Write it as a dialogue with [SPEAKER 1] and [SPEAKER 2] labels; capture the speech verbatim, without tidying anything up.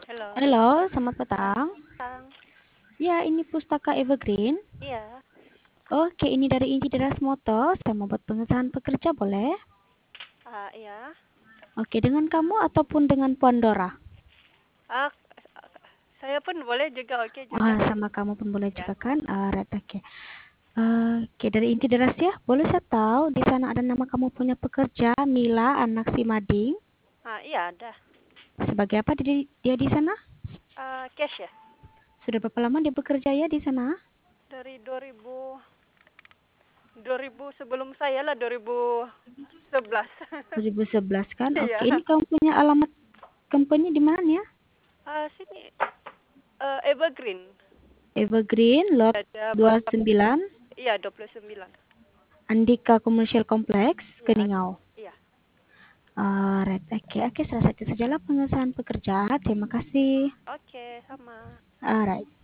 [SPEAKER 1] Halo,
[SPEAKER 2] Halo, selamat
[SPEAKER 1] ah,
[SPEAKER 2] petang.
[SPEAKER 1] Kang.
[SPEAKER 2] Ya, ini Pustaka Evergreen.
[SPEAKER 1] Iya,
[SPEAKER 2] Oke, ini dari Inti Deras Moto. Saya mau buat pengesahan pekerja, boleh?
[SPEAKER 1] ah, iya.
[SPEAKER 2] Oke, dengan kamu ataupun dengan Pandora?
[SPEAKER 1] Ah, saya pun boleh juga, oke juga.
[SPEAKER 2] Wah, sama kamu pun boleh
[SPEAKER 1] Ya.
[SPEAKER 2] juga kan? Alright, oke. Oke, dari Inti Deras ya. Boleh saya tahu di sana ada nama kamu punya pekerja, Mila, anak si Mading.
[SPEAKER 1] Ah, iya ada.
[SPEAKER 2] Sebagai apa dia, dia di sana?
[SPEAKER 1] Ah, cash ya.
[SPEAKER 2] Sudah berapa lama dia bekerja ya di sana?
[SPEAKER 1] Dari dua ribu dua ribu sebelum saya lah dua ribu sebelas.
[SPEAKER 2] dua ribu sebelas kan? Oke, ini
[SPEAKER 1] Iya.
[SPEAKER 2] kamu punya alamat company di mana ya?
[SPEAKER 1] Ah, sini eh, Evergreen.
[SPEAKER 2] Evergreen, lot
[SPEAKER 1] Ada
[SPEAKER 2] dua puluh
[SPEAKER 1] berapa?
[SPEAKER 2] sembilan.
[SPEAKER 1] Iya, dua puluh sembilan.
[SPEAKER 2] Andika Commercial Complex,
[SPEAKER 1] Iya, ada.
[SPEAKER 2] Keningau.
[SPEAKER 1] Iya.
[SPEAKER 2] Alright, oke, oke, selesai sajalah pengesahan pekerja. Terima kasih.
[SPEAKER 1] Oke, sama.
[SPEAKER 2] Alright.